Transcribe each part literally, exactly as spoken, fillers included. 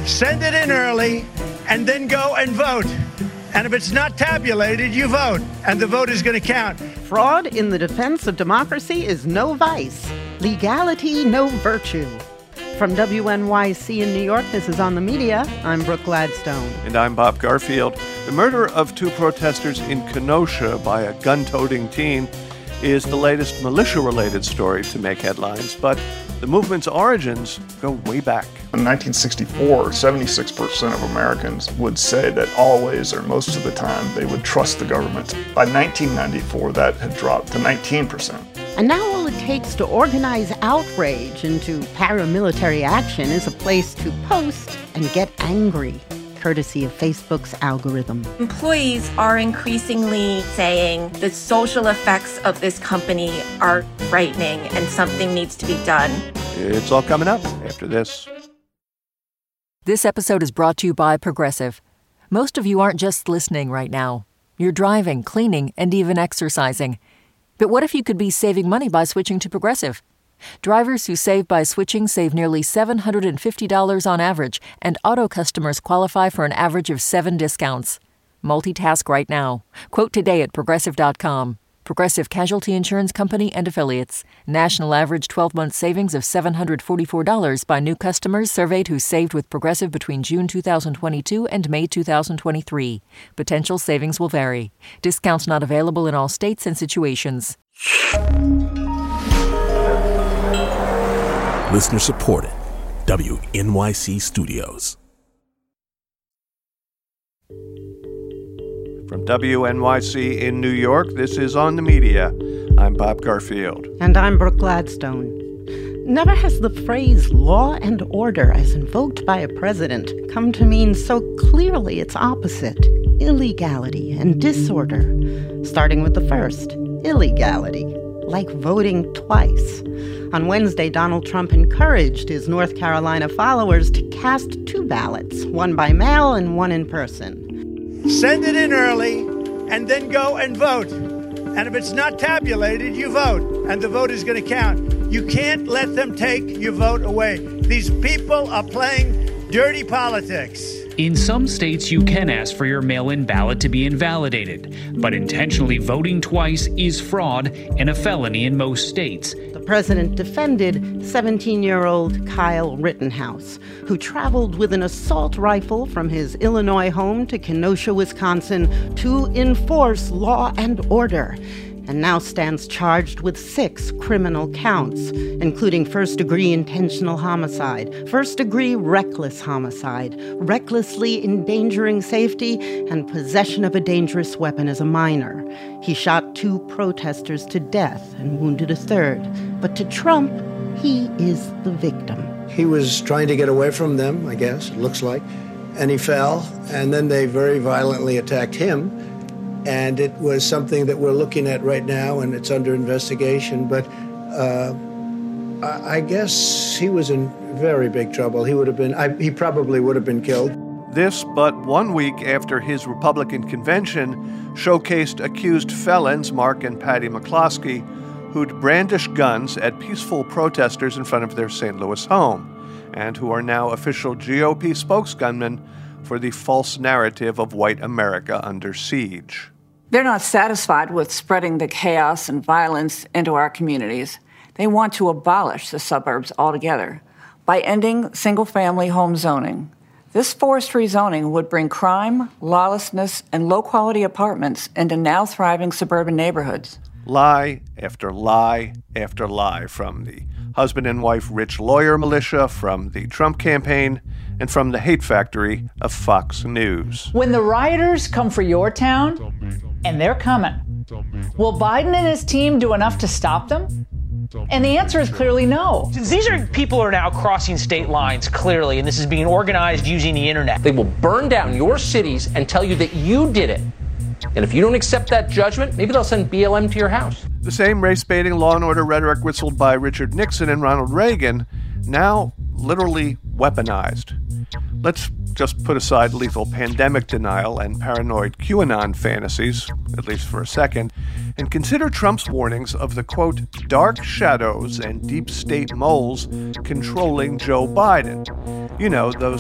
Send it in early, and then go and vote. And if it's not tabulated, you vote, and the vote is going to count. Fraud in the defense of democracy is no vice. Legality, no virtue. From W N Y C in New York, this is On the Media. I'm Brooke Gladstone. And I'm Bob Garfield. The murder of two protesters in Kenosha by a gun-toting teen is the latest militia-related story to make headlines, but the movement's origins go way back. In nineteen sixty-four, seventy-six percent of Americans would say that always or most of the time they would trust the government. By nineteen ninety-four, that had dropped to nineteen percent. And now all it takes to organize outrage into paramilitary action is a place to post and get angry, courtesy of Facebook's algorithm. Employees are increasingly saying the social effects of this company are frightening and something needs to be done. It's all coming up after this. This episode is brought to you by Progressive. Most of you aren't just listening right now. You're driving, cleaning, and even exercising. But what if you could be saving money by switching to Progressive? Drivers who save by switching save nearly seven hundred fifty dollars on average, and auto customers qualify for an average of seven discounts. Multitask right now. Quote today at Progressive dot com. Progressive Casualty Insurance Company and Affiliates. National average twelve-month savings of seven hundred forty-four dollars by new customers surveyed who saved with Progressive between June two thousand twenty-two and May two thousand twenty-three. Potential savings will vary. Discounts not available in all states and situations. Listener supported. W N Y C Studios. From W N Y C in New York, this is On the Media. I'm Bob Garfield. And I'm Brooke Gladstone. Never has the phrase law and order as invoked by a president come to mean so clearly its opposite, illegality and disorder. Starting with the first, illegality, like voting twice. On Wednesday, Donald Trump encouraged his North Carolina followers to cast two ballots, one by mail and one in person. Send it in early, and then go and vote. And if it's not tabulated, you vote, and the vote is going to count. You can't let them take your vote away. These people are playing dirty politics. In some states, you can ask for your mail-in ballot to be invalidated, but intentionally voting twice is fraud and a felony in most states. The president defended seventeen-year-old Kyle Rittenhouse, who traveled with an assault rifle from his Illinois home to Kenosha, Wisconsin, to enforce law and order, and now stands charged with six criminal counts, including first-degree intentional homicide, first-degree reckless homicide, recklessly endangering safety, and possession of a dangerous weapon as a minor. He shot two protesters to death and wounded a third. But to Trump, he is the victim. He was trying to get away from them, I guess, it looks like, and he fell, and then they very violently attacked him. And it was something that we're looking at right now, and it's under investigation. But uh, I guess he was in very big trouble. He would have been, I, he probably would have been killed. This, but one week after his Republican convention showcased accused felons Mark and Patty McCloskey, who'd brandished guns at peaceful protesters in front of their Saint Louis home, and who are now official G O P spokesgunmen for the false narrative of white America under siege. They're not satisfied with spreading the chaos and violence into our communities. They want to abolish the suburbs altogether by ending single-family home zoning. This forced rezoning would bring crime, lawlessness, and low-quality apartments into now thriving suburban neighborhoods. Lie after lie after lie from the husband and wife rich lawyer militia, from the Trump campaign, and from the hate factory of Fox News. When the rioters come for your town, and they're coming, will Biden and his team do enough to stop them? And the answer is clearly no. These are people who are now crossing state lines, clearly, and this is being organized using the internet. They will burn down your cities and tell you that you did it. And if you don't accept that judgment, maybe they'll send B L M to your house. The same race-baiting law and order rhetoric whistled by Richard Nixon and Ronald Reagan, now literally weaponized. Let's just put aside lethal pandemic denial and paranoid QAnon fantasies, at least for a second, and consider Trump's warnings of the, quote, dark shadows and deep state moles controlling Joe Biden. You know, those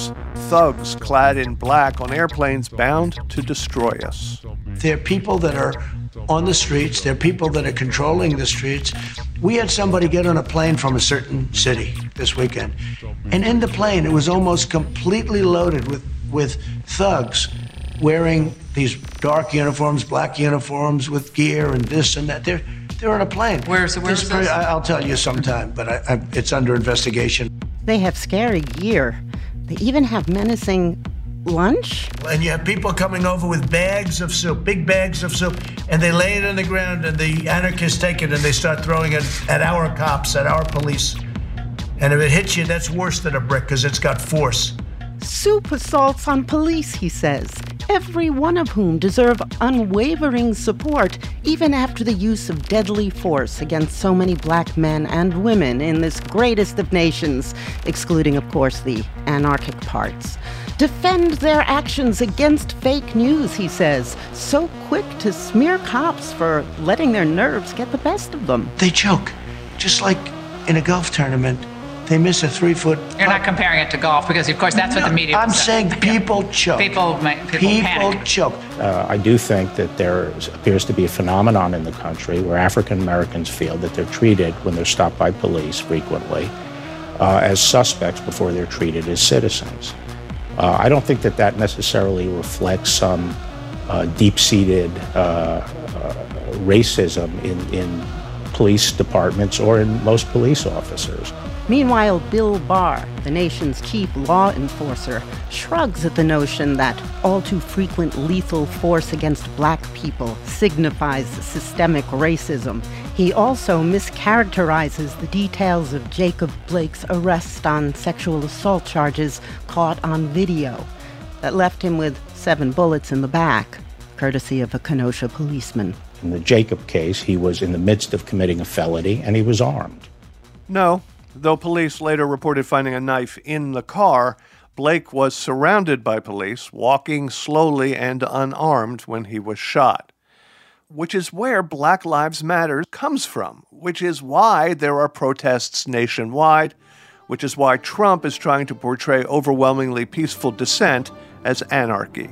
thugs clad in black on airplanes bound to destroy us. There are people that are on the streets. There are people that are controlling the streets. We had somebody get on a plane from a certain city this weekend. And in the plane, it was almost completely loaded with, with thugs wearing these dark uniforms, black uniforms with gear and this and that. They're, they're on a plane. Where's, where's very, I'll tell you sometime, but I, I, it's under investigation. They have scary gear. They even have menacing lunch? And you have people coming over with bags of soup, big bags of soup, and they lay it on the ground, and the anarchists take it and they start throwing it at our cops, at our police. And if it hits you, that's worse than a brick because it's got force. Soup assaults on police, he says, every one of whom deserve unwavering support, even after the use of deadly force against so many black men and women in this greatest of nations, excluding, of course, the anarchic parts. Defend their actions against fake news, he says, so quick to smear cops for letting their nerves get the best of them. They choke, just like in a golf tournament. They miss a three-foot... You're not comparing it to golf because, of course, that's no, what the media... I'm saying people choke. People, people, people panic. choke. Uh, I do think that there appears to be a phenomenon in the country where African Americans feel that they're treated, when they're stopped by police frequently, uh, as suspects before they're treated as citizens. Uh, I don't think that that necessarily reflects some uh, deep-seated uh, uh, racism in, in police departments or in most police officers. Meanwhile, Bill Barr, the nation's chief law enforcer, shrugs at the notion that all too frequent lethal force against black people signifies systemic racism. He also mischaracterizes the details of Jacob Blake's arrest on sexual assault charges caught on video that left him with seven bullets in the back, courtesy of a Kenosha policeman. In the Jacob case, he was in the midst of committing a felony and he was armed. No. Though police later reported finding a knife in the car, Blake was surrounded by police, walking slowly and unarmed when he was shot. Which is where Black Lives Matter comes from, which is why there are protests nationwide, which is why Trump is trying to portray overwhelmingly peaceful dissent as anarchy.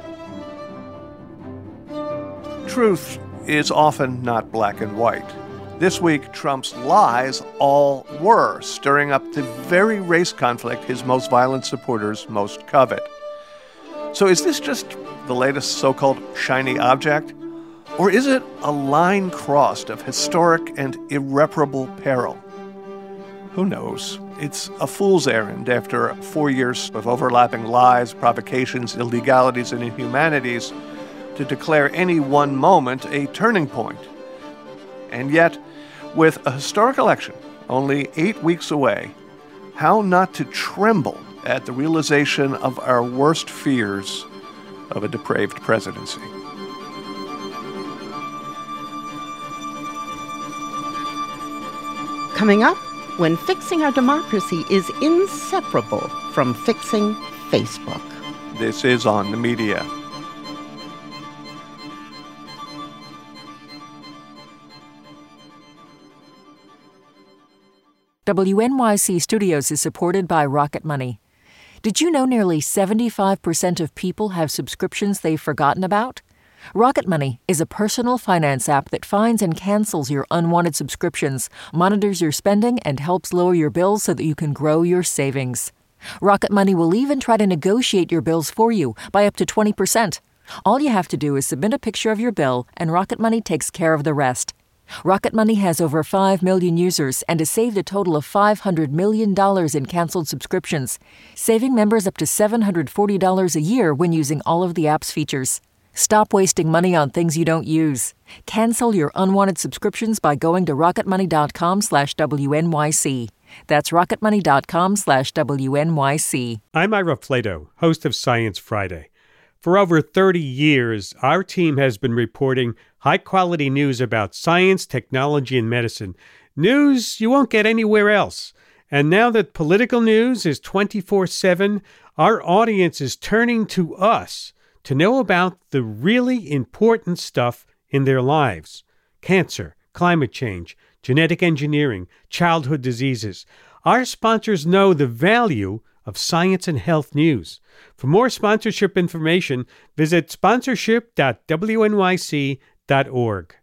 Truth is often not black and white. This week, Trump's lies all were, stirring up the very race conflict his most violent supporters most covet. So is this just the latest so-called shiny object? Or is it a line crossed of historic and irreparable peril? Who knows? It's a fool's errand after four years of overlapping lies, provocations, illegalities, and inhumanities to declare any one moment a turning point. And yet, with a historic election only eight weeks away, how not to tremble at the realization of our worst fears of a depraved presidency? Coming up, when fixing our democracy is inseparable from fixing Facebook. This is On the Media. W N Y C Studios is supported by Rocket Money. Did you know nearly seventy-five percent of people have subscriptions they've forgotten about? Rocket Money is a personal finance app that finds and cancels your unwanted subscriptions, monitors your spending, and helps lower your bills so that you can grow your savings. Rocket Money will even try to negotiate your bills for you by up to twenty percent. All you have to do is submit a picture of your bill, and Rocket Money takes care of the rest. Rocket Money has over five million users and has saved a total of five hundred million dollars in canceled subscriptions, saving members up to seven hundred forty dollars a year when using all of the app's features. Stop wasting money on things you don't use. Cancel your unwanted subscriptions by going to rocketmoney.com slash WNYC. That's rocketmoney.com slash WNYC. I'm Ira Flato, host of Science Friday. For over thirty years, our team has been reporting high-quality news about science, technology, and medicine. News you won't get anywhere else. And now that political news is twenty-four seven, our audience is turning to us to know about the really important stuff in their lives. Cancer, climate change, genetic engineering, childhood diseases. Our sponsors know the value of science and health news. For more sponsorship information, visit sponsorship dot w n y c dot org.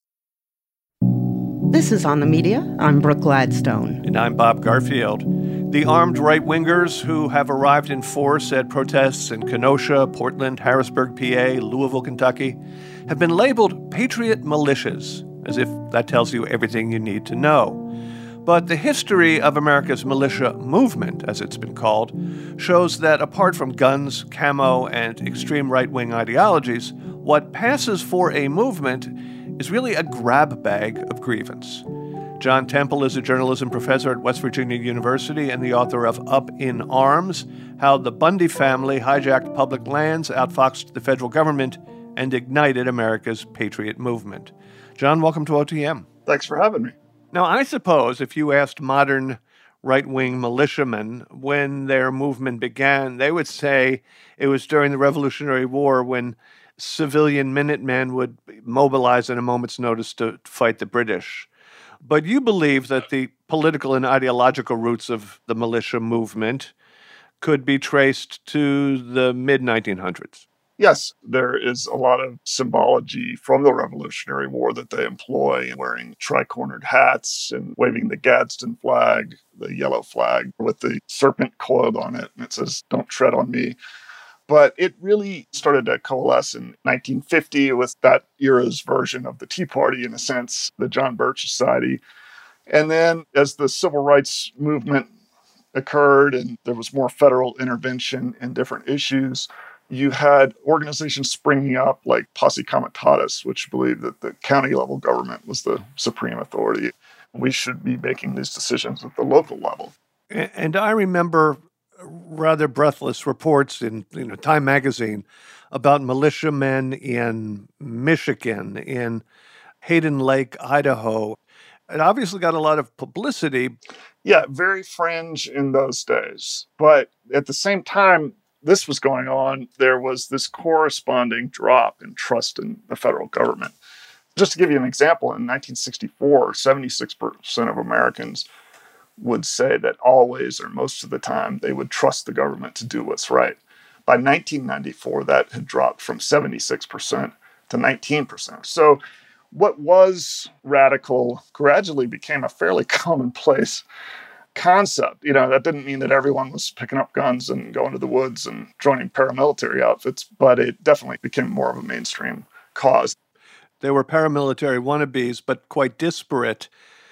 This is On the Media. I'm Brooke Gladstone. And I'm Bob Garfield. The armed right-wingers who have arrived in force at protests in Kenosha, Portland, Harrisburg, P A, Louisville, Kentucky, have been labeled patriot militias, as if that tells you everything you need to know. But the history of America's militia movement, as it's been called, shows that apart from guns, camo, and extreme right-wing ideologies, what passes for a movement is really a grab bag of grievance. John Temple is a journalism professor at West Virginia University and the author of Up in Arms, How the Bundy Family Hijacked Public Lands, Outfoxed the Federal Government, and Ignited America's Patriot Movement. John, welcome to O T M. Thanks for having me. Now, I suppose if you asked modern right-wing militiamen when their movement began, they would say it was during the Revolutionary War when civilian Minutemen would mobilize at a moment's notice to fight the British. But you believe that the political and ideological roots of the militia movement could be traced to the mid nineteen hundreds. Yes, there is a lot of symbology from the Revolutionary War that they employ, wearing tri-cornered hats and waving the Gadsden flag, the yellow flag with the serpent coiled on it, and it says, "Don't tread on me." But it really started to coalesce in nineteen fifty with that era's version of the Tea Party, in a sense, the John Birch Society. And then as the civil rights movement occurred and there was more federal intervention in different issues, you had organizations springing up like Posse Comitatus, which believed that the county level government was the supreme authority. We should be making these decisions at the local level. And I remember rather breathless reports in you know Time magazine about militiamen in Michigan, in Hayden Lake, Idaho. It obviously got a lot of publicity. Yeah, very fringe in those days. But at the same time this was going on, there was this corresponding drop in trust in the federal government. Just to give you an example, in nineteen sixty-four, seventy-six percent of Americans would say that always or most of the time they would trust the government to do what's right. By nineteen ninety-four, that had dropped from seventy-six percent to nineteen percent. So what was radical gradually became a fairly commonplace concept. You know, that didn't mean that everyone was picking up guns and going to the woods and joining paramilitary outfits, but it definitely became more of a mainstream cause. There were paramilitary wannabes, but quite disparate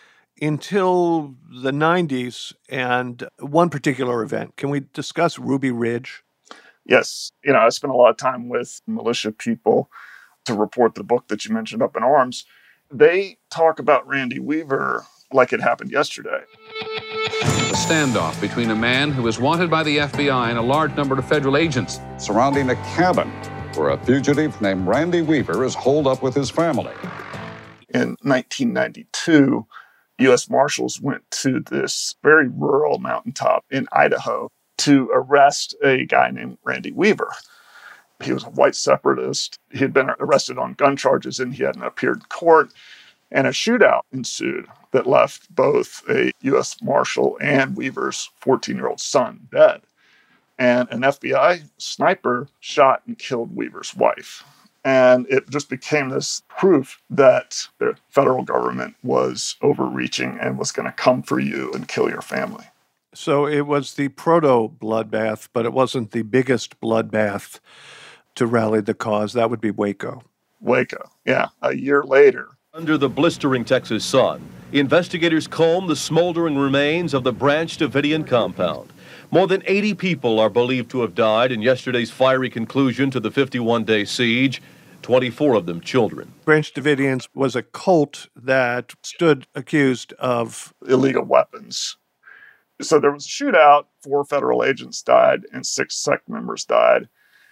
until the nineties and one particular event. Can we discuss Ruby Ridge? Yes. You know, I spent a lot of time with militia people to report the book that you mentioned, Up in Arms. They talk about Randy Weaver like it happened yesterday. A standoff between a man who is wanted by the F B I and a large number of federal agents surrounding a cabin where a fugitive named Randy Weaver is holed up with his family. In nineteen ninety-two, U S Marshals went to this very rural mountaintop in Idaho to arrest a guy named Randy Weaver. He was a white separatist. He had been arrested on gun charges and he hadn't appeared in court. And a shootout ensued that left both a U S Marshal and Weaver's fourteen-year-old son dead. And an F B I sniper shot and killed Weaver's wife. And it just became this proof that the federal government was overreaching and was going to come for you and kill your family. So it was the proto-bloodbath, but it wasn't the biggest bloodbath to rally the cause. That would be Waco. Waco, yeah. A year later. Under the blistering Texas sun, investigators comb the smoldering remains of the Branch Davidian compound. More than eighty people are believed to have died in yesterday's fiery conclusion to the fifty-one-day siege, twenty-four of them children. Branch Davidians was a cult that stood accused of illegal weapons. So there was a shootout, four federal agents died, and six sect members died.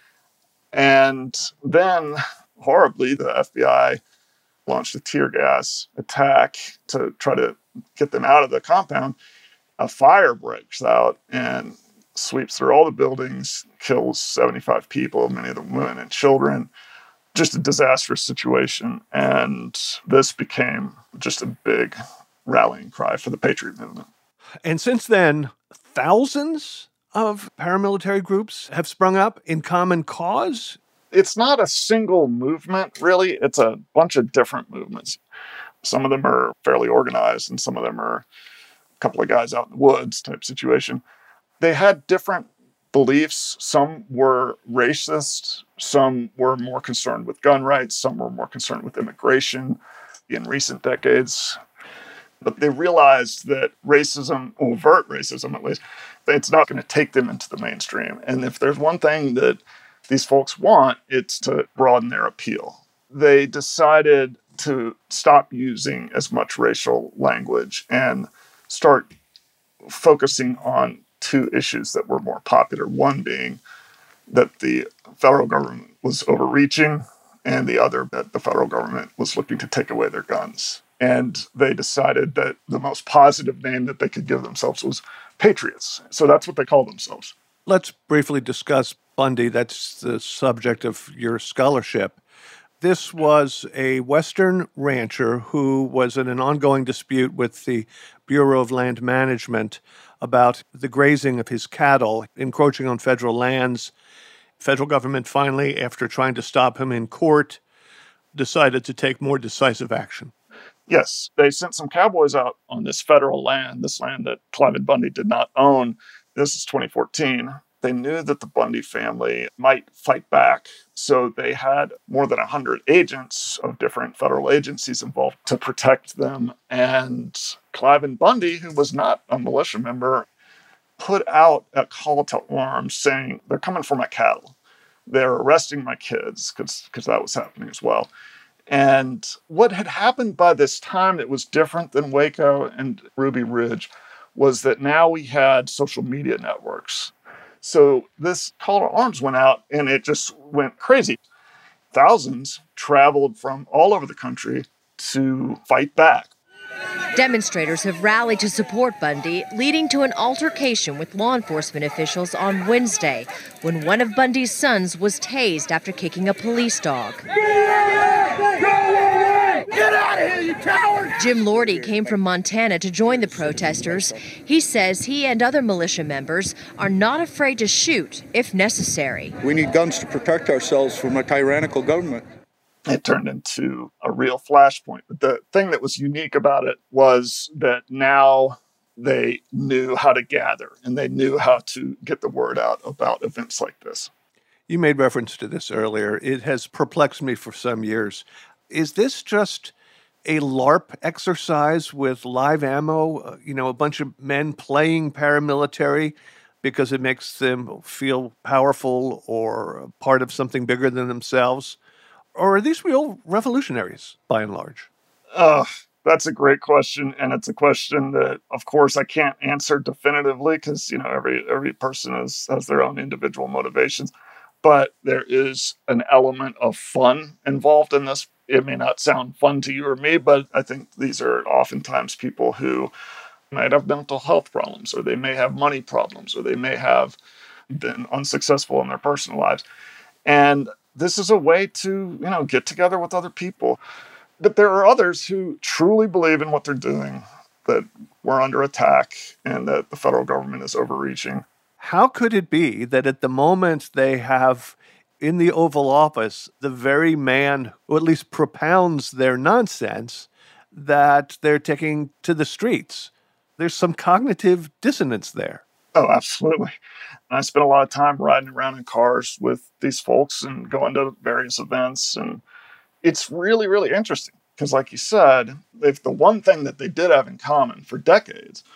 And then, horribly, the F B I launched a tear gas attack to try to get them out of the compound. A fire breaks out and sweeps through all the buildings, kills seventy-five people, many of them women and children. Just a disastrous situation. And this became just a big rallying cry for the Patriot movement. And since then, thousands of paramilitary groups have sprung up in common cause? It's not a single movement, really. It's a bunch of different movements. Some of them are fairly organized, and some of them are a couple of guys out in the woods type situation. They had different beliefs. Some were racist. Some were more concerned with gun rights. Some were more concerned with immigration in recent decades. But they realized that racism, overt racism at least, it's not going to take them into the mainstream. And if there's one thing that these folks want, it's to broaden their appeal. They decided to stop using as much racial language and start focusing on two issues that were more popular. One being that the federal government was overreaching, and the other that the federal government was looking to take away their guns. And they decided that the most positive name that they could give themselves was Patriots. So that's what they call themselves. Let's briefly discuss Bundy. That's the subject of your scholarship. This was a Western rancher who was in an ongoing dispute with the Bureau of Land Management about the grazing of his cattle, encroaching on federal lands. Federal government finally, after trying to stop him in court, decided to take more decisive action. Yes, they sent some cowboys out on this federal land, this land that Cliven Bundy did not own. This is twenty fourteen. They knew that the Bundy family might fight back, so they had more than one hundred agents of different federal agencies involved to protect them. And Cliven Bundy, who was not a militia member, put out a call to arms saying, they're coming for my cattle. They're arresting my kids, because that was happening as well. And what had happened by this time that was different than Waco and Ruby Ridge was that now we had social media networks. So this call to arms went out and it just went crazy. Thousands traveled from all over the country to fight back. Demonstrators have rallied to support Bundy, leading to an altercation with law enforcement officials on Wednesday when one of Bundy's sons was tased after kicking a police dog. Get out of here, you coward! Jim Lordy came from Montana to join the protesters. He says he and other militia members are not afraid to shoot if necessary. We need guns to protect ourselves from a tyrannical government. It turned into a real flashpoint. But the thing that was unique about it was that now they knew how to gather and they knew how to get the word out about events like this. You made reference to this earlier. It has perplexed me for some years. Is this just a LARP exercise with live ammo? Uh, you know, a bunch of men playing paramilitary because it makes them feel powerful or part of something bigger than themselves? Or are these real revolutionaries, by and large? Uh, that's a great question. And it's a question that, of course, I can't answer definitively because, you know, every every person is, has their own individual motivations. But there is an element of fun involved in this. It may not sound fun to you or me, but I think these are oftentimes people who might have mental health problems, or they may have money problems, or they may have been unsuccessful in their personal lives. And this is a way to, you know, get together with other people. But there are others who truly believe in what they're doing, that we're under attack and that the federal government is overreaching. How could it be that at the moment they have in the Oval Office the very man who at least propounds their nonsense that they're taking to the streets? There's some cognitive dissonance there. Oh, absolutely. I spent a lot of time riding around in cars with these folks and going to various events. And it's really, really interesting because, like you said, if the one thing that they did have in common for decades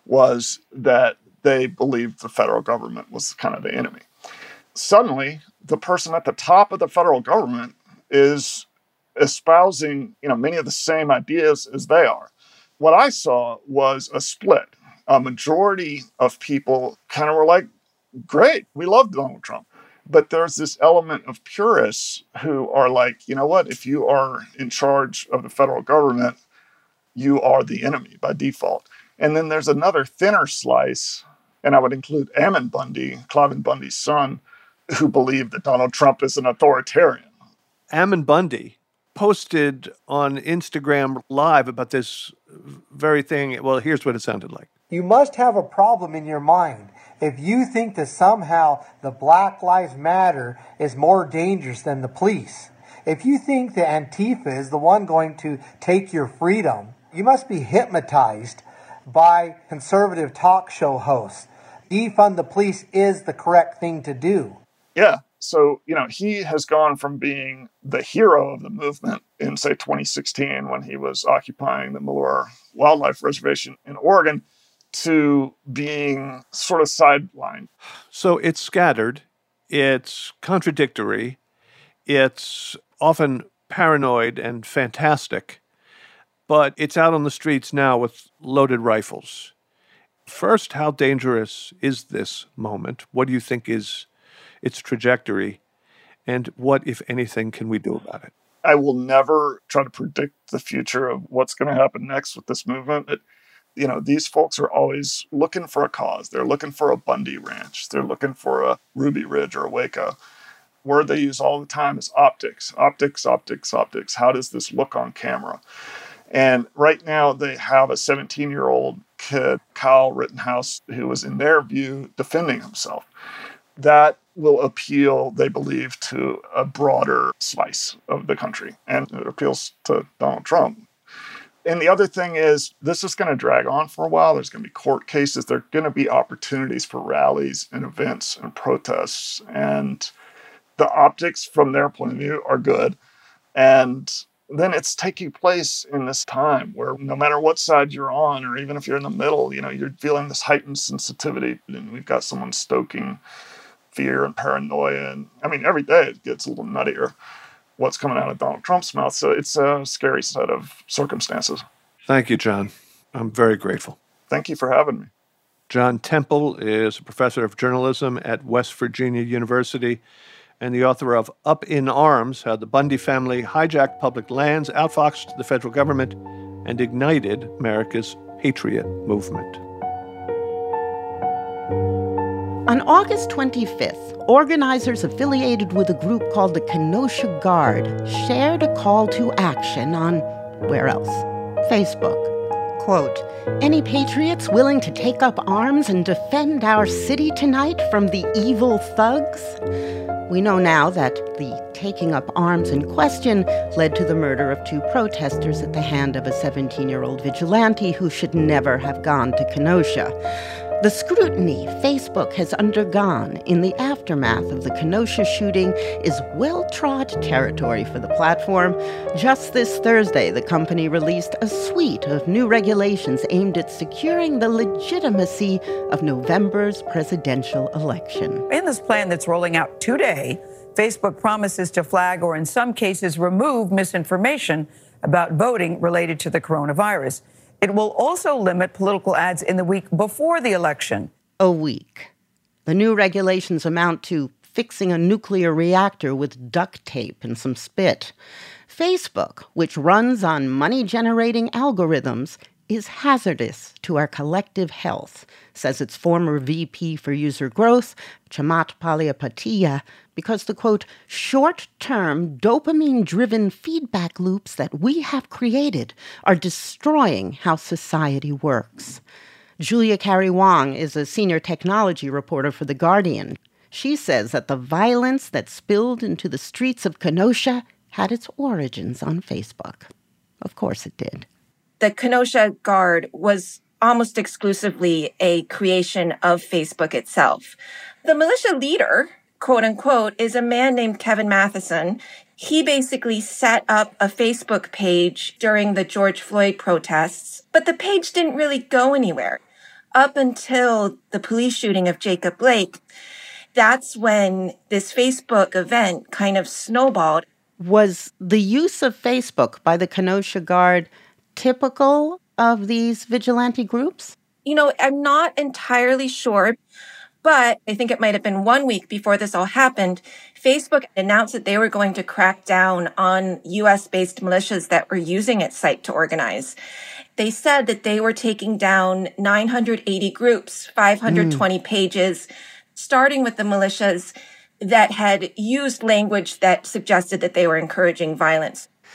was that they believed the federal government was kind of the enemy. Suddenly, the person at the top of the federal government is espousing, you know, many of the same ideas as they are. What I saw was a split. A majority of people kind of were like, great, we love Donald Trump. But there's this element of purists who are like, you know what, if you are in charge of the federal government, you are the enemy by default. And then there's another thinner slice, and I would include Ammon Bundy, Cliven Bundy's son, who believed that Donald Trump is an authoritarian. Ammon Bundy posted on Instagram Live about this very thing. Well, here's what it sounded like. You must have a problem in your mind If you think that somehow the Black Lives Matter is more dangerous than the police, if you think that Antifa is the one going to take your freedom, you must be hypnotized by conservative talk show hosts. Defund the police is the correct thing to do. Yeah. So, you know, he has gone from being the hero of the movement in, say, twenty sixteen when he was occupying the Malheur Wildlife Reservation in Oregon to being sort of sidelined. So it's scattered, it's contradictory, it's often paranoid and fantastic, but it's out on the streets now with loaded rifles. First, how dangerous is this moment? What do you think is its trajectory? And what, if anything, can we do about it? I will never try to predict the future of what's going to happen next with this movement. It, you know, these folks are always looking for a cause. They're looking for a Bundy Ranch. They're looking for a Ruby Ridge or a Waco. Word they use all the time is optics, optics, optics, optics. How does this look on camera? And right now they have a seventeen-year-old kid, Kyle Rittenhouse, who is, in their view, defending himself. That will appeal, they believe, to a broader slice of the country. And it appeals to Donald Trump. And the other thing is, this is going to drag on for a while. There's going to be court cases. There are going to be opportunities for rallies and events and protests. And the optics from their point of view are good. And then it's taking place in this time where no matter what side you're on, or even if you're in the middle, you know, you're feeling this heightened sensitivity. And we've got someone stoking fear and paranoia. And I mean, every day it gets a little nuttier what's coming out of Donald Trump's mouth. So it's a scary set of circumstances. Thank you, John. I'm very grateful. Thank you for having me. John Temple is a professor of journalism at West Virginia University and the author of Up in Arms, How the Bundy Family Hijacked Public Lands, Outfoxed the Federal Government, and Ignited America's Patriot Movement. On August twenty-fifth, organizers affiliated with a group called the Kenosha Guard shared a call to action on, where else? Facebook. Quote, "Any patriots willing to take up arms and defend our city tonight from the evil thugs?" We know now that the taking up arms in question led to the murder of two protesters at the hand of a seventeen-year-old vigilante who should never have gone to Kenosha. The scrutiny Facebook has undergone in the aftermath of the Kenosha shooting is well-trod territory for the platform. Just this Thursday, the company released a suite of new regulations aimed at securing the legitimacy of November's presidential election. In this plan that's rolling out today, Facebook promises to flag or in some cases remove misinformation about voting related to the coronavirus. It will also limit political ads in the week before the election. A week. The new regulations amount to fixing a nuclear reactor with duct tape and some spit. Facebook, which runs on money-generating algorithms, is hazardous to our collective health, says its former V P for User Growth, Chamath Palihapitiya, because the, quote, short-term dopamine-driven feedback loops that we have created are destroying how society works. Julia Carey Wong is a senior technology reporter for The Guardian. She says that the violence that spilled into the streets of Kenosha had its origins on Facebook. Of course it did. The Kenosha Guard was almost exclusively a creation of Facebook itself. The militia leader, quote unquote, is a man named Kevin Matheson. He basically set up a Facebook page during the George Floyd protests, but the page didn't really go anywhere. Up until the police shooting of Jacob Blake, that's when this Facebook event kind of snowballed. Was the use of Facebook by the Kenosha Guard typical of these vigilante groups? You know, I'm not entirely sure, but I think it might have been one week before this all happened. Facebook announced that they were going to crack down on U S-based militias that were using its site to organize. They said that they were taking down nine hundred eighty groups, five hundred twenty mm. pages, starting with the militias that had used language that suggested that they were encouraging violence.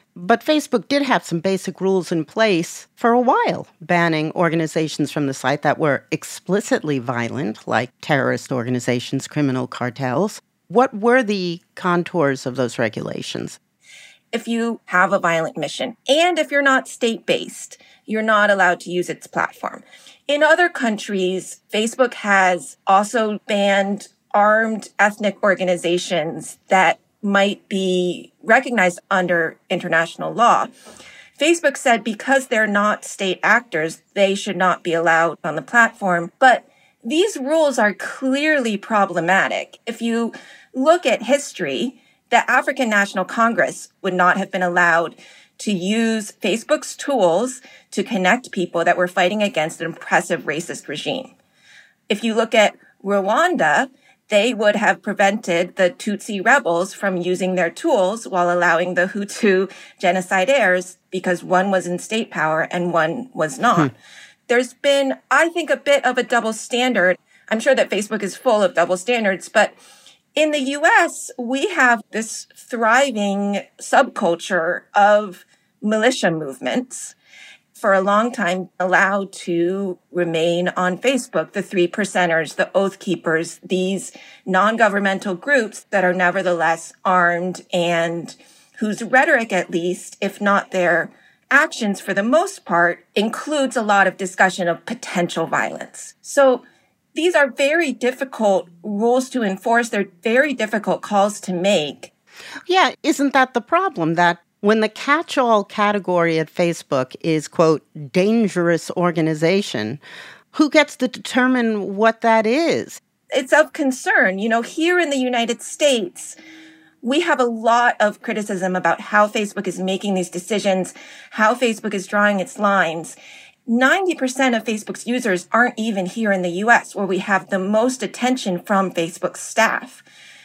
But Facebook did have some basic rules in place for a while, banning organizations from the site that were explicitly violent, like terrorist organizations, criminal cartels. What were the contours of those regulations? If you have a violent mission, and if you're not state-based, you're not allowed to use its platform. In other countries, Facebook has also banned armed ethnic organizations that might be recognized under international law. Facebook said because they're not state actors, they should not be allowed on the platform. But these rules are clearly problematic. If you look at history, the African National Congress would not have been allowed to use Facebook's tools to connect people that were fighting against an oppressive racist regime. If you look at Rwanda, they would have prevented the Tutsi rebels from using their tools while allowing the Hutu genocidaires because one was in state power and one was not. Hmm. There's been, I think, a bit of a double standard. I'm sure that Facebook is full of double standards, but in the U S, we have this thriving subculture of militia movements for a long time allowed to remain on Facebook, the three percenters, the Oath Keepers, these non-governmental groups that are nevertheless armed and whose rhetoric, at least, if not their actions for the most part, includes a lot of discussion of potential violence. So these are very difficult rules to enforce. They're very difficult calls to make. Yeah, isn't that the problem? That when the catch-all category at Facebook is, quote, dangerous organization, who gets to determine what that is? It's of concern. You know, here in the United States, we have a lot of criticism about how Facebook is making these decisions, how Facebook is drawing its lines. ninety percent of Facebook's users aren't even here in the U S, where we have the most attention from Facebook's staff.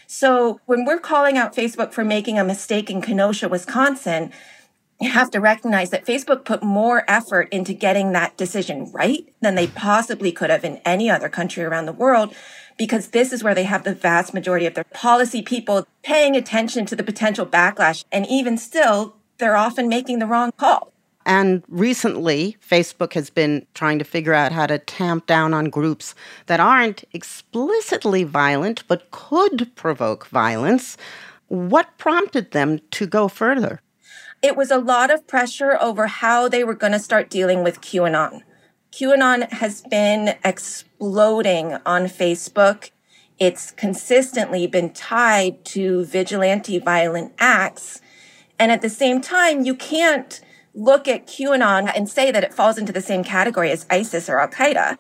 So when we're calling out Facebook for making a mistake in Kenosha, Wisconsin, you have to recognize that Facebook put more effort into getting that decision right than they possibly could have in any other country around the world, because this is where they have the vast majority of their policy people paying attention to the potential backlash. And even still, they're often making the wrong call. And recently, Facebook has been trying to figure out how to tamp down on groups that aren't explicitly violent, but could provoke violence. What prompted them to go further? It was a lot of pressure over how they were going to start dealing with QAnon. QAnon has been exploding on Facebook. It's consistently been tied to vigilante violent acts. And at the same time, you can't look at QAnon and say that it falls into the same category as ISIS or Al-Qaeda.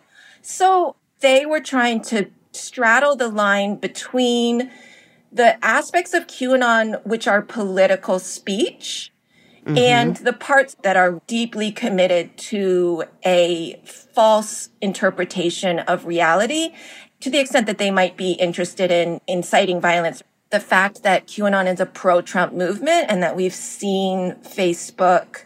So they were trying to straddle the line between the aspects of QAnon which are political speech mm-hmm. and the parts that are deeply committed to a false interpretation of reality, to the extent that they might be interested in inciting violence. The fact that QAnon is a pro-Trump movement and that we've seen Facebook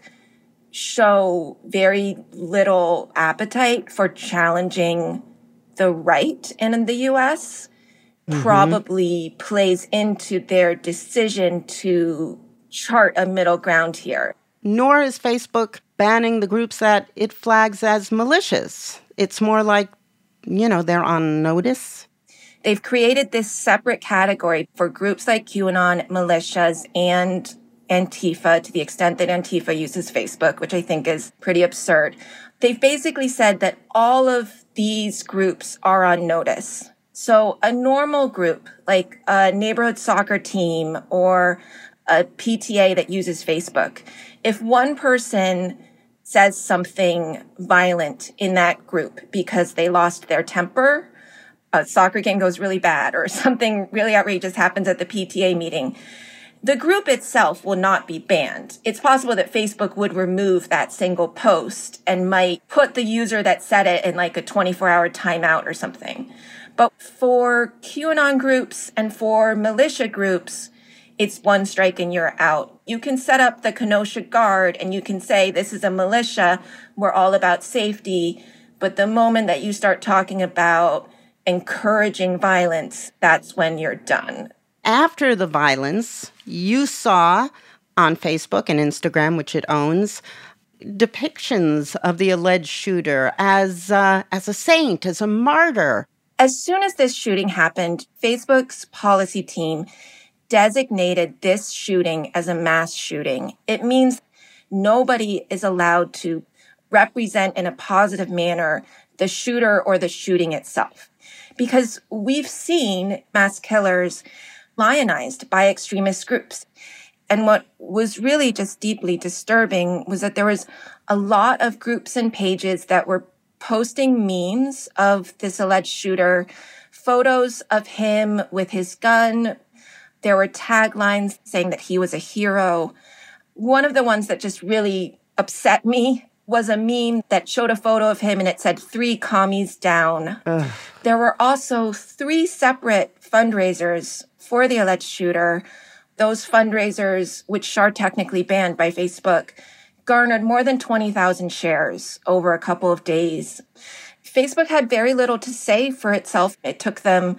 show very little appetite for challenging the right in the U S mm-hmm. probably plays into their decision to chart a middle ground here. Nor is Facebook banning the groups that it flags as malicious. It's more like, you know, they're on notice. They've created this separate category for groups like QAnon, militias, and Antifa, to the extent that Antifa uses Facebook, which I think is pretty absurd. They've basically said that all of these groups are on notice. So a normal group, like a neighborhood soccer team or a P T A that uses Facebook, if one person says something violent in that group because they lost their temper, a soccer game goes really bad, or something really outrageous happens at the P T A meeting, the group itself will not be banned. It's possible that Facebook would remove that single post and might put the user that said it in like a twenty-four hour timeout or something. But for QAnon groups and for militia groups, it's one strike and you're out. You can set up the Kenosha Guard and you can say, this is a militia, we're all about safety. But the moment that you start talking about encouraging violence, that's when you're done. After the violence, you saw on Facebook and Instagram, which it owns, depictions of the alleged shooter as uh, as a saint, as a martyr. As soon as this shooting happened, Facebook's policy team designated this shooting as a mass shooting. It means nobody is allowed to represent in a positive manner the shooter or the shooting itself. Because we've seen mass killers lionized by extremist groups. And what was really just deeply disturbing was that there was a lot of groups and pages that were posting memes of this alleged shooter, photos of him with his gun. There were taglines saying that he was a hero. One of the ones that just really upset me was a meme that showed a photo of him and it said, three commies down. Ugh. There were also three separate fundraisers for the alleged shooter. Those fundraisers, which are technically banned by Facebook, garnered more than twenty thousand shares over a couple of days. Facebook had very little to say for itself. It took them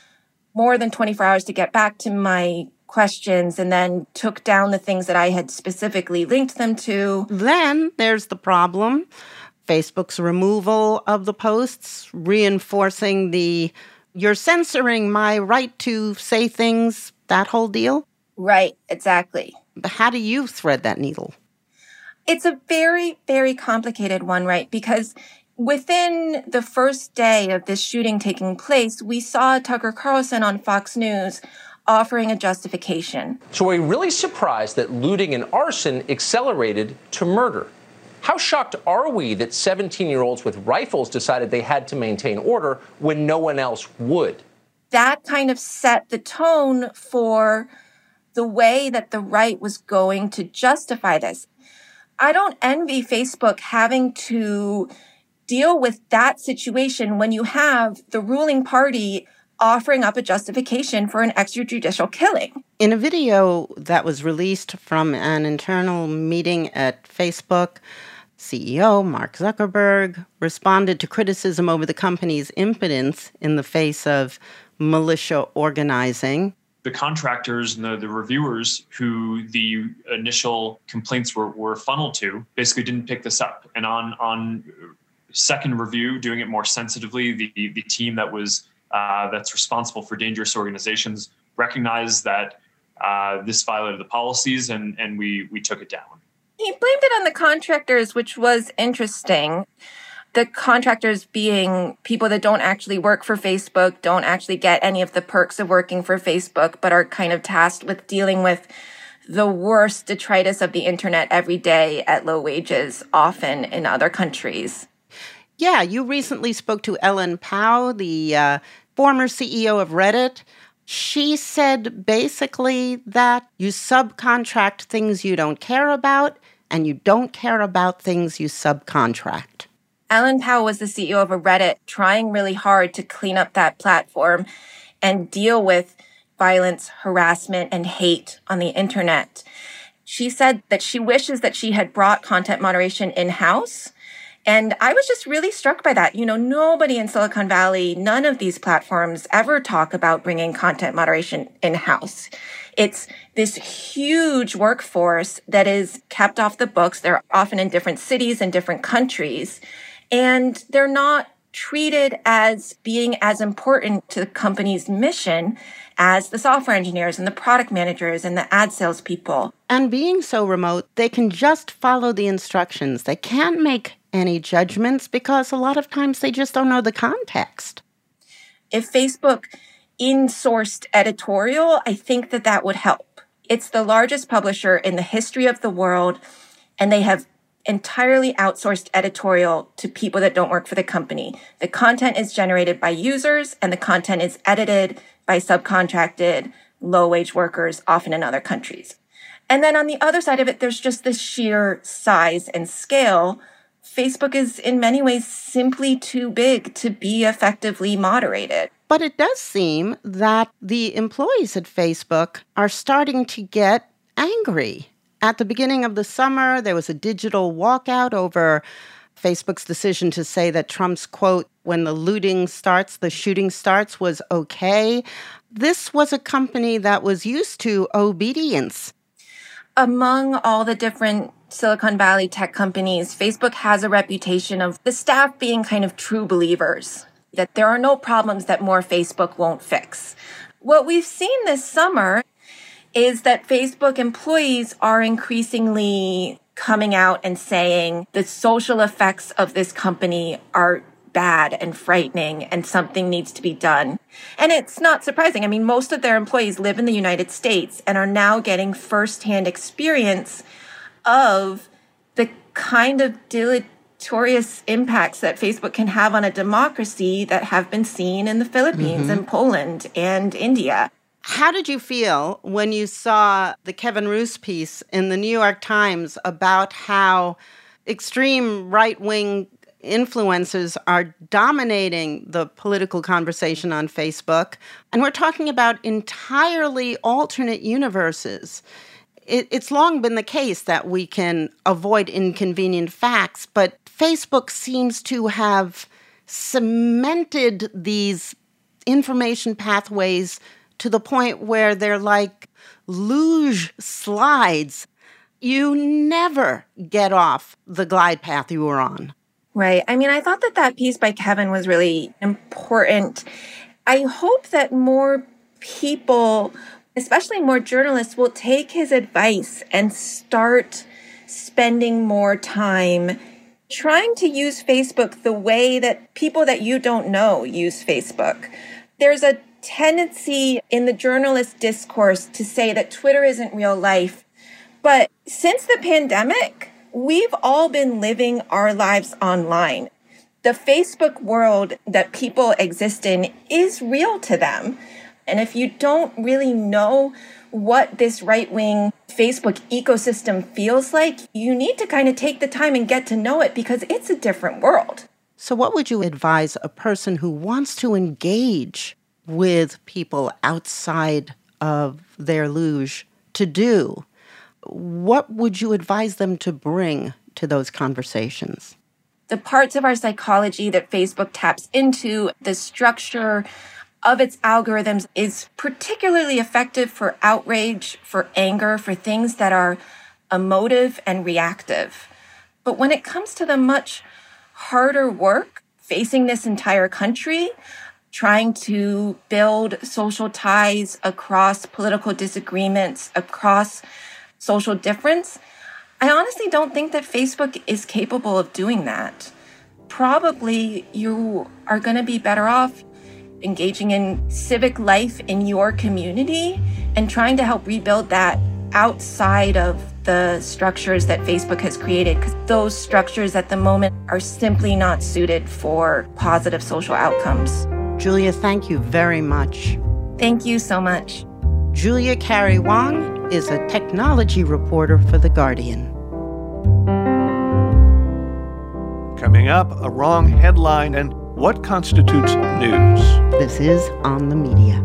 more than twenty-four hours to get back to my questions and then took down the things that I had specifically linked them to. Then there's the problem. Facebook's removal of the posts, reinforcing the, you're censoring my right to say things, that whole deal? Right, exactly. How do you thread that needle? It's a very, very complicated one, right? Because within the first day of this shooting taking place, we saw Tucker Carlson on Fox News offering a justification. So are you really surprised that looting and arson accelerated to murder? How shocked are we that seventeen-year-olds with rifles decided they had to maintain order when no one else would? That kind of set the tone for the way that the right was going to justify this. I don't envy Facebook having to deal with that situation when you have the ruling party offering up a justification for an extrajudicial killing. In a video that was released from an internal meeting at Facebook, C E O Mark Zuckerberg responded to criticism over the company's impotence in the face of militia organizing. The contractors and the, the reviewers who the initial complaints were, were funneled to basically didn't pick this up. And on, on second review, doing it more sensitively, the, the team that was uh, that's responsible for dangerous organizations recognized that uh, this violated the policies, and, and we, we took it down. He blamed it on the contractors, which was interesting. The contractors being people that don't actually work for Facebook, don't actually get any of the perks of working for Facebook, but are kind of tasked with dealing with the worst detritus of the internet every day at low wages, often in other countries. Yeah, you recently spoke to Ellen Pao, the uh, former C E O of Reddit. She said basically that you subcontract things you don't care about, and you don't care about things you subcontract. Ellen Pao was the C E O of a Reddit, trying really hard to clean up that platform and deal with violence, harassment, and hate on the internet. She said that she wishes that she had brought content moderation in-house. And I was just really struck by that. You know, nobody in Silicon Valley, none of these platforms ever talk about bringing content moderation in-house. It's this huge workforce that is kept off the books. They're often in different cities and different countries. And they're not treated as being as important to the company's mission as the software engineers and the product managers and the ad salespeople. And being so remote, they can just follow the instructions. They can't make any judgments because a lot of times they just don't know the context. If Facebook in-sourced editorial, I think that that would help. It's the largest publisher in the history of the world, and they have entirely outsourced editorial to people that don't work for the company. The content is generated by users, and the content is edited by subcontracted, low-wage workers, often in other countries. And then on the other side of it, there's just the sheer size and scale. Facebook is in many ways simply too big to be effectively moderated. But it does seem that the employees at Facebook are starting to get angry. At the beginning of the summer, there was a digital walkout over Facebook's decision to say that Trump's quote, "When the looting starts, the shooting starts," was okay. This was a company that was used to obedience. Among all the different Silicon Valley tech companies, Facebook has a reputation of the staff being kind of true believers, that there are no problems that more Facebook won't fix. What we've seen this summer is that Facebook employees are increasingly coming out and saying the social effects of this company are bad and frightening and something needs to be done. And it's not surprising. I mean, most of their employees live in the United States and are now getting firsthand experience of the kind of deleterious impacts that Facebook can have on a democracy that have been seen in the Philippines mm-hmm. and Poland and India. How did you feel when you saw the Kevin Roose piece in the New York Times about how extreme right-wing influencers are dominating the political conversation on Facebook? And we're talking about entirely alternate universes. It, it's long been the case that we can avoid inconvenient facts, but Facebook seems to have cemented these information pathways to the point where they're like luge slides. You never get off the glide path you were on. Right. I mean, I thought that that piece by Kevin was really important. I hope that more people, especially more journalists, will take his advice and start spending more time trying to use Facebook the way that people that you don't know use Facebook. There's a tendency in the journalist discourse to say that Twitter isn't real life. But since the pandemic, we've all been living our lives online. The Facebook world that people exist in is real to them. And if you don't really know what this right-wing Facebook ecosystem feels like, you need to kind of take the time and get to know it because it's a different world. So what would you advise a person who wants to engage with people outside of their luge to do? What would you advise them to bring to those conversations? The parts of our psychology that Facebook taps into, the structure of its algorithms is particularly effective for outrage, for anger, for things that are emotive and reactive. But when it comes to the much harder work facing this entire country, trying to build social ties across political disagreements, across social difference, I honestly don't think that Facebook is capable of doing that. Probably you are going to be better off engaging in civic life in your community and trying to help rebuild that outside of the structures that Facebook has created, because those structures at the moment are simply not suited for positive social outcomes. Julia, thank you very much. Thank you so much. Julia Carey Wong is a technology reporter for The Guardian. Coming up, a wrong headline and what constitutes news. This is On the Media.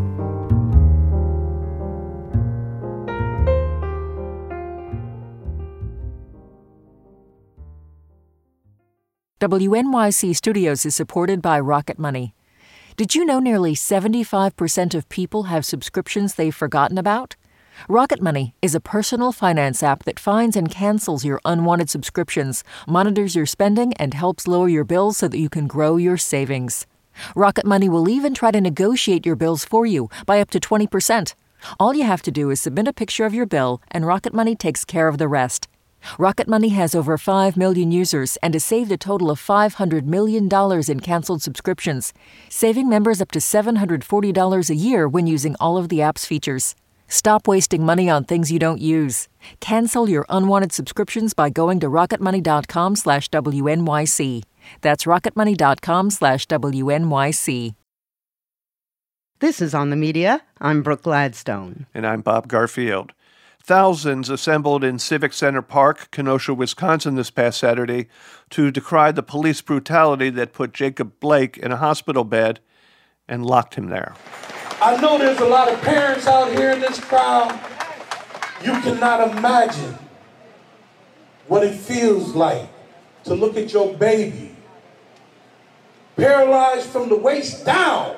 W N Y C Studios is supported by Rocket Money. Did you know nearly seventy-five percent of people have subscriptions they've forgotten about? Rocket Money is a personal finance app that finds and cancels your unwanted subscriptions, monitors your spending, and helps lower your bills so that you can grow your savings. Rocket Money will even try to negotiate your bills for you by up to twenty percent. All you have to do is submit a picture of your bill, and Rocket Money takes care of the rest. Rocket Money has over five million users and has saved a total of five hundred million dollars in canceled subscriptions, saving members up to seven hundred forty dollars a year when using all of the app's features. Stop wasting money on things you don't use. Cancel your unwanted subscriptions by going to rocketmoney.com slash WNYC. That's rocketmoney.com slash WNYC. This is On the Media. I'm Brooke Gladstone. And I'm Bob Garfield. Thousands assembled in Civic Center Park, Kenosha, Wisconsin this past Saturday to decry the police brutality that put Jacob Blake in a hospital bed and locked him there. I know there's a lot of parents out here in this crowd. You cannot imagine what it feels like to look at your baby paralyzed from the waist down,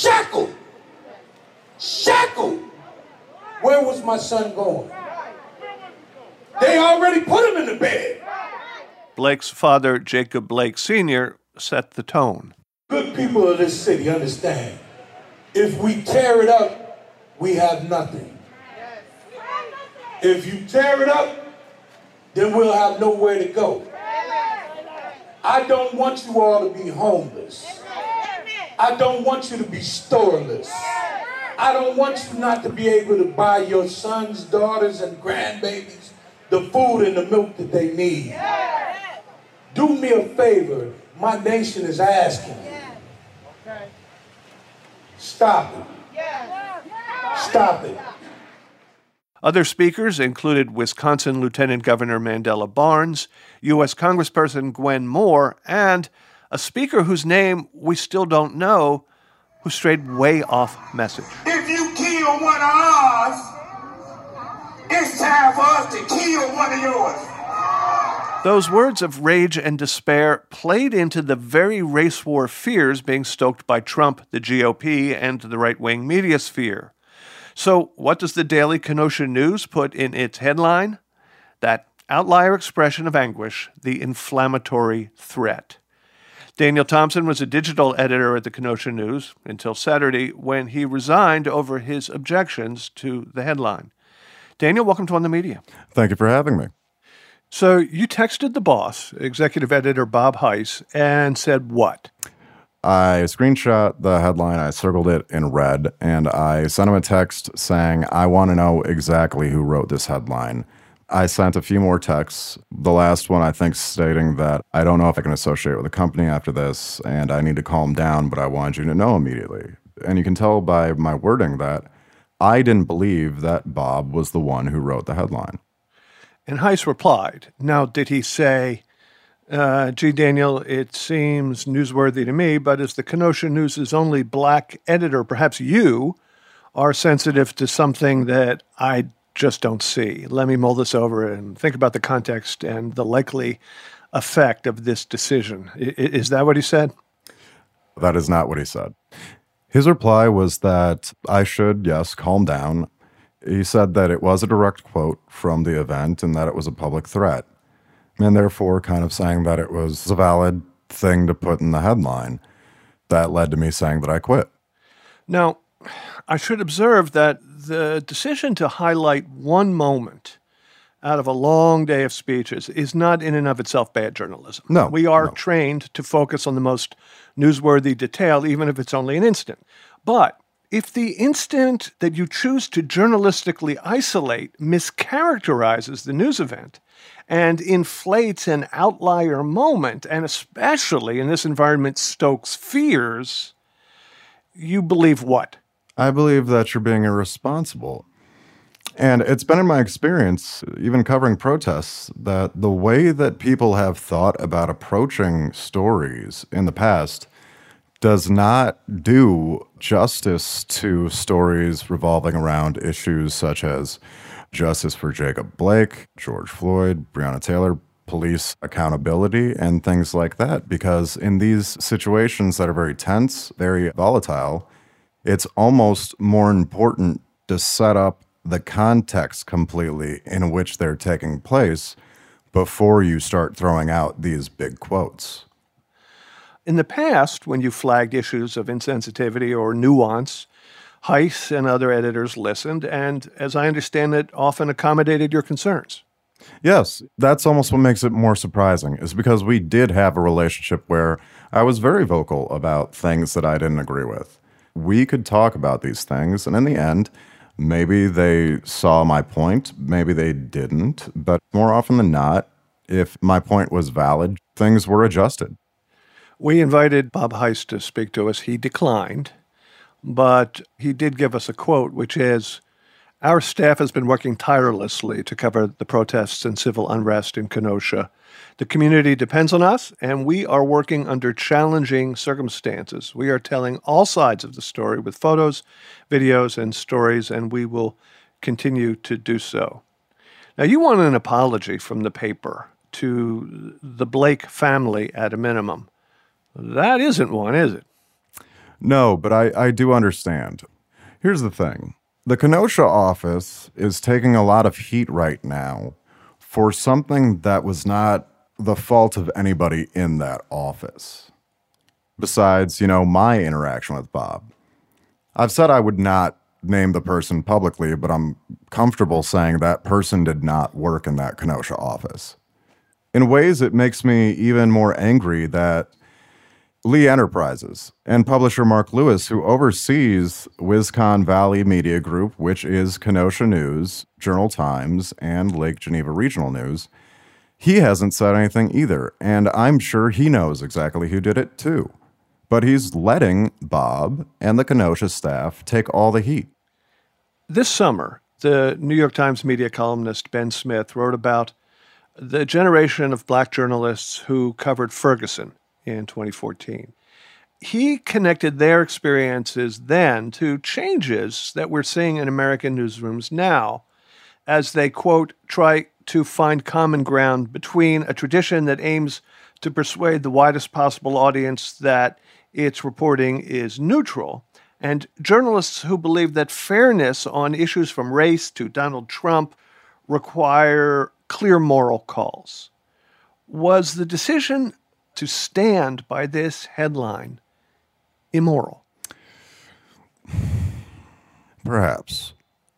shackled, shackled. Where was my son going? They already put him in the bed. Blake's father, Jacob Blake Senior, set the tone. Good people of this city understand. If we tear it up, we have nothing. If you tear it up, then we'll have nowhere to go. I don't want you all to be homeless. I don't want you to be storeless. I don't want you not to be able to buy your sons, daughters, and grandbabies the food and the milk that they need. Do me a favor. My nation is asking you. Stop it. Stop it. Other speakers included Wisconsin Lieutenant Governor Mandela Barnes, U S Congressperson Gwen Moore, and a speaker whose name we still don't know, who strayed way off message. If you kill one of ours, it's time for us to kill one of yours. Those words of rage and despair played into the very race war fears being stoked by Trump, the G O P, and the right-wing media sphere. So what does the Daily Kenosha News put in its headline? That outlier expression of anguish, the inflammatory threat. Daniel Thompson was a digital editor at the Kenosha News until Saturday when he resigned over his objections to the headline. Daniel, welcome to On the Media. Thank you for having me. So you texted the boss, executive editor Bob Heiss, and said what? I screenshot the headline, I circled it in red, and I sent him a text saying, I want to know exactly who wrote this headline. I sent a few more texts, the last one I think stating that I don't know if I can associate with the company after this, and I need to calm down, but I want you to know immediately. And you can tell by my wording that I didn't believe that Bob was the one who wrote the headline. And Heiss replied. Now, did he say, uh, gee, Daniel, it seems newsworthy to me, but as the Kenosha News' only black editor, perhaps you are sensitive to something that I just don't see. Let me mull this over and think about the context and the likely effect of this decision. I- is that what he said? That is not what he said. His reply was that I should, yes, calm down. He said that it was a direct quote from the event and that it was a public threat, and therefore kind of saying that it was a valid thing to put in the headline. That led to me saying that I quit. Now, I should observe that the decision to highlight one moment out of a long day of speeches is not in and of itself bad journalism. No. We are no. trained to focus on the most newsworthy detail, even if it's only an instant. But if the instant that you choose to journalistically isolate mischaracterizes the news event and inflates an outlier moment, and especially in this environment stokes fears, you believe what? I believe that you're being irresponsible. And it's been in my experience, even covering protests, that the way that people have thought about approaching stories in the past does not do justice to stories revolving around issues such as justice for Jacob Blake, George Floyd, Breonna Taylor, police accountability, and things like that. Because in these situations that are very tense, very volatile, it's almost more important to set up the context completely in which they're taking place before you start throwing out these big quotes. In the past, when you flagged issues of insensitivity or nuance, Heiss and other editors listened and, as I understand it, often accommodated your concerns. Yes, that's almost what makes it more surprising, is because we did have a relationship where I was very vocal about things that I didn't agree with. We could talk about these things, and in the end, maybe they saw my point, maybe they didn't, but more often than not, if my point was valid, things were adjusted. We invited Bob Heiss to speak to us. He declined, but he did give us a quote, which is, "Our staff has been working tirelessly to cover the protests and civil unrest in Kenosha. The community depends on us, and we are working under challenging circumstances. We are telling all sides of the story with photos, videos, and stories, and we will continue to do so." Now, you want an apology from the paper to the Blake family at a minimum. That isn't one, is it? No, but I, I do understand. Here's the thing. The Kenosha office is taking a lot of heat right now for something that was not the fault of anybody in that office. Besides, you know, my interaction with Bob. I've said I would not name the person publicly, but I'm comfortable saying that person did not work in that Kenosha office. In ways, it makes me even more angry that Lee Enterprises and publisher Mark Lewis, who oversees WisCon Valley Media Group, which is Kenosha News, Journal-Times, and Lake Geneva Regional News, he hasn't said anything either, and I'm sure he knows exactly who did it too. But he's letting Bob and the Kenosha staff take all the heat. This summer, the New York Times media columnist Ben Smith wrote about the generation of black journalists who covered Ferguson in twenty fourteen. He connected their experiences then to changes that we're seeing in American newsrooms now as they, quote, try to find common ground between a tradition that aims to persuade the widest possible audience that its reporting is neutral, and journalists who believe that fairness on issues from race to Donald Trump require clear moral calls. Was the decision to stand by this headline immoral? Perhaps.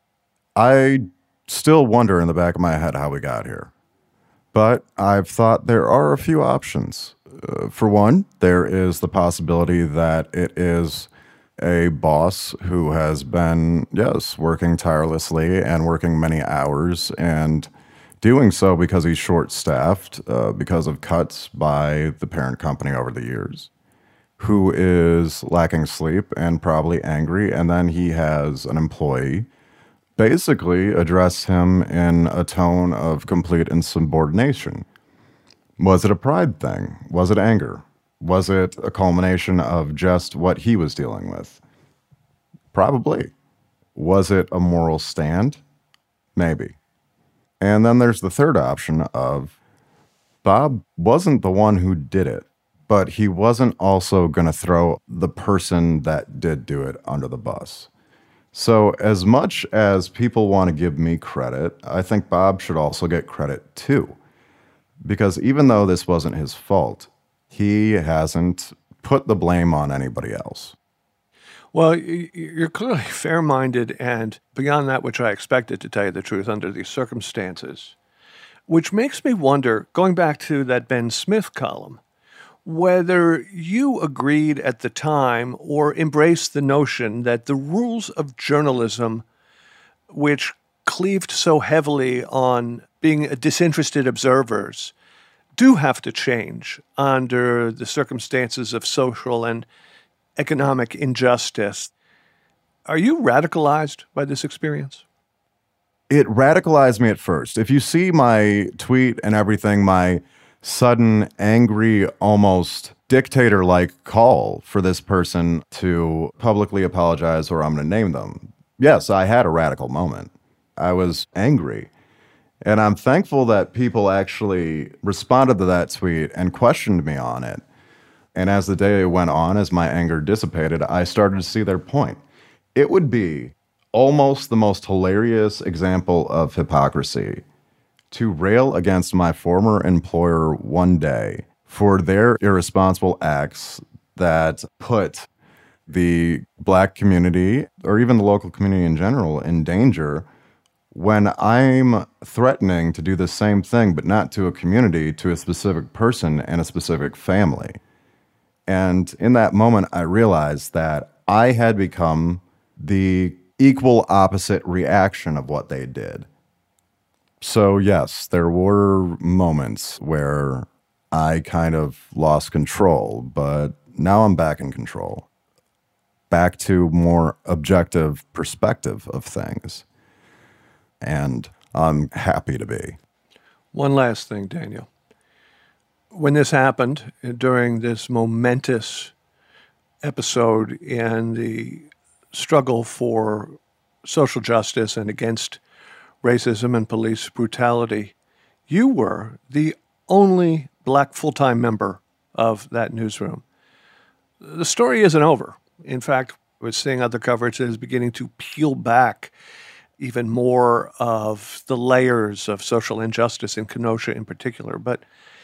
I still wonder in the back of my head how we got here. But I've thought there are a few options. Uh, for one, there is the possibility that it is a boss who has been, yes, working tirelessly and working many hours and doing so because he's short-staffed, uh, because of cuts by the parent company over the years, who is lacking sleep and probably angry, and then he has an employee basically address him in a tone of complete insubordination. Was it a pride thing? Was it anger? Was it a culmination of just what he was dealing with? Probably. Was it a moral stand? Maybe. And then there's the third option of Bob wasn't the one who did it, but he wasn't also going to throw the person that did do it under the bus. So as much as people want to give me credit, I think Bob should also get credit too. Because even though this wasn't his fault, he hasn't put the blame on anybody else. Well, you're clearly fair-minded and beyond that which I expected, to tell you the truth, under these circumstances. Which makes me wonder, going back to that Ben Smith column, whether you agreed at the time or embraced the notion that the rules of journalism, which cleaved so heavily on being disinterested observers, do have to change under the circumstances of social and economic injustice. Are you radicalized by this experience? It radicalized me at first. If you see my tweet and everything, my sudden, angry, almost dictator-like call for this person to publicly apologize, or I'm going to name them. Yes, I had a radical moment. I was angry. And I'm thankful that people actually responded to that tweet and questioned me on it. And as the day went on, as my anger dissipated, I started to see their point. It would be almost the most hilarious example of hypocrisy to rail against my former employer one day for their irresponsible acts that put the black community, or even the local community in general, in danger, when I'm threatening to do the same thing, but not to a community, to a specific person and a specific family. And in that moment, I realized that I had become the equal opposite reaction of what they did. So yes, there were moments where I kind of lost control, but now I'm back in control. Back to more objective perspective of things. And I'm happy to be. One last thing, Daniel. When this happened, during this momentous episode in the struggle for social justice and against racism and police brutality, you were the only black full-time member of that newsroom. The story isn't over. In fact, we're seeing other coverage that is beginning to peel back even more of the layers of social injustice in Kenosha in particular. But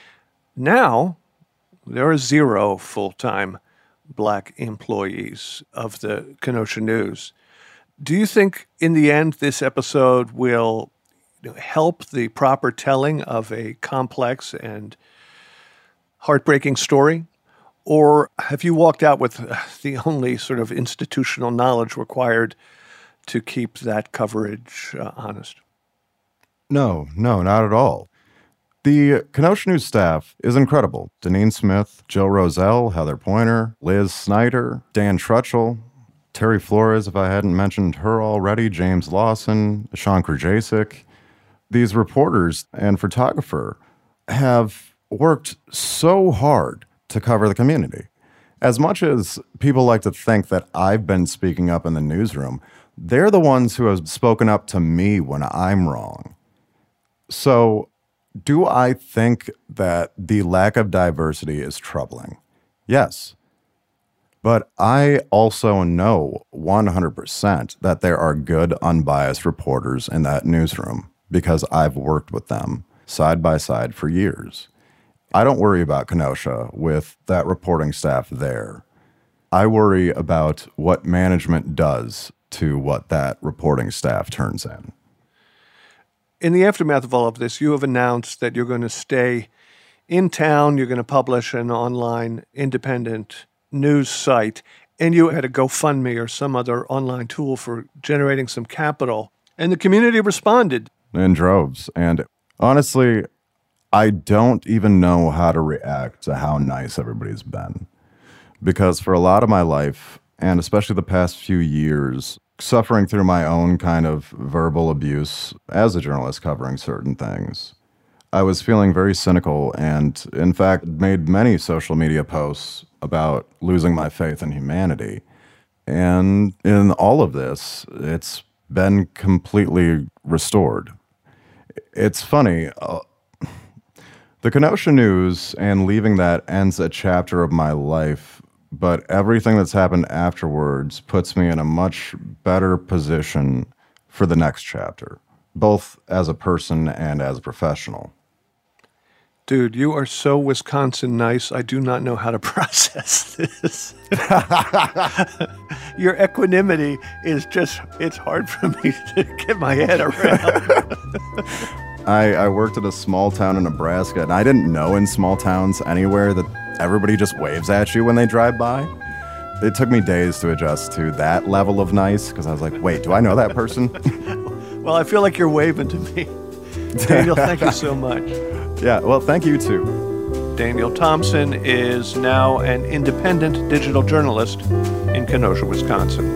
now there are zero full-time Black employees of the Kenosha News. Do you think in the end this episode will you know, help the proper telling of a complex and heartbreaking story? Or have you walked out with the only sort of institutional knowledge required to keep that coverage uh, honest? No, no, not at all. The Kenosha News staff is incredible. Deneen Smith, Jill Roselle, Heather Pointer, Liz Snyder, Dan Trutchell, Terry Flores, if I hadn't mentioned her already, James Lawson, Sean Krajacek. These reporters and photographer have worked so hard to cover the community. As much as people like to think that I've been speaking up in the newsroom, they're the ones who have spoken up to me when I'm wrong. So, do I think that the lack of diversity is troubling? Yes. But I also know one hundred percent that there are good, unbiased reporters in that newsroom because I've worked with them side by side for years. I don't worry about Kenosha with that reporting staff there. I worry about what management does to what that reporting staff turns in. In the aftermath of all of this, you have announced that you're going to stay in town, you're going to publish an online independent news site, and you had a GoFundMe or some other online tool for generating some capital. And the community responded. In droves. And honestly, I don't even know how to react to how nice everybody's been. Because for a lot of my life, and especially the past few years, suffering through my own kind of verbal abuse as a journalist covering certain things, I was feeling very cynical and, in fact, made many social media posts about losing my faith in humanity. And in all of this, it's been completely restored. It's funny, uh, the Kenosha News and leaving that ends a chapter of my life, but everything that's happened afterwards puts me in a much better position for the next chapter, both as a person and as a professional. Dude, you are so Wisconsin nice, I do not know how to process this. Your equanimity is just, it's hard for me to get my head around. I, I worked at a small town in Nebraska, and I didn't know in small towns anywhere that everybody just waves at you when they drive by. It took me days to adjust to that level of nice, because I was like, wait, do I know that person? Well, I feel like you're waving to me. Daniel, thank you so much. Yeah, well, thank you too. Daniel Thompson is now an independent digital journalist in Kenosha, Wisconsin.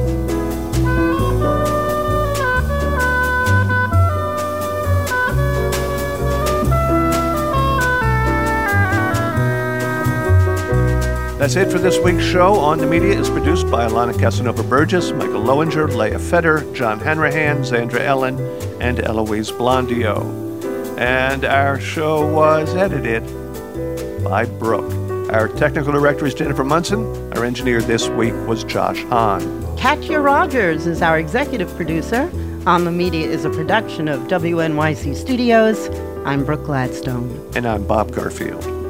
That's it for this week's show. On the Media is produced by Alana Casanova-Burgess, Michael Lowinger, Leah Feder, John Hanrahan, Zandra Ellen, and Eloise Blondio. And our show was edited by Brooke. Our technical director is Jennifer Munson. Our engineer this week was Josh Hahn. Katya Rogers is our executive producer. On the Media is a production of W N Y C Studios. I'm Brooke Gladstone. And I'm Bob Garfield.